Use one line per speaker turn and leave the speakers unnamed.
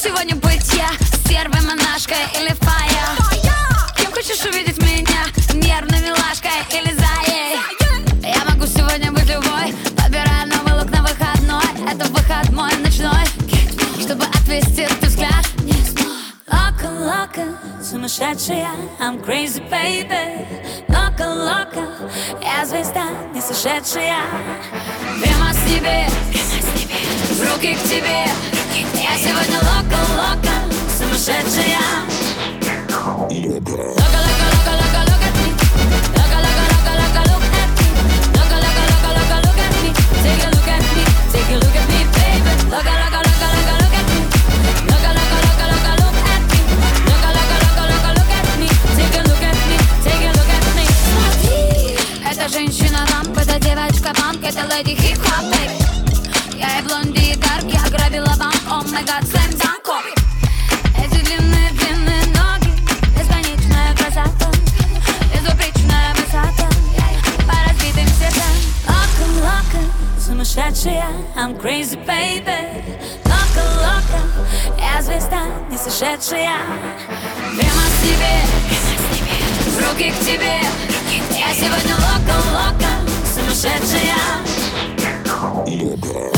сегодня быть я? Стервой, монашкой или фая? Кем хочешь увидеть меня? Нервной милашкой или заей? Я могу сегодня быть любой. Подбираю новый лук на выходной. Это выход мой ночной, чтобы отвести ты взгляд. Лока, лока, сумасшедшая, I'm crazy, baby. Лока, лока, я звезда, не сошедшая. Прямо с небес, в руки к тебе. Я сегодня лока, лока, сумасшедшая. Лока, лока, лока, лока, look at me. Лока, лока, лока, лока, look at me. Лока, лока, лока, лока, look at me. Take a look at me, take a look at me, baby. Лока, лока, лока, лока, look at me. Лока, лока, лока, лока, look at me. Лока, лока, лока, лока, look at me. Take a look at me, take a look at me. Смотри, это женщина-рамп, это девочка-банк, это леди хип-хоп, baby. Я и блонди, и дарк, я грабила банк, о май гад, слэм данк. Эти длинные ноги, бесконечная красота, безупречная высота, по разбитым сердцам. Лока, лока, сумасшедшая, I'm crazy, baby. Лока, лока, я звезда, не сошедшая. Прямо с небес, в руки к тебе. Я сегодня лока, лока, сумасшедшая.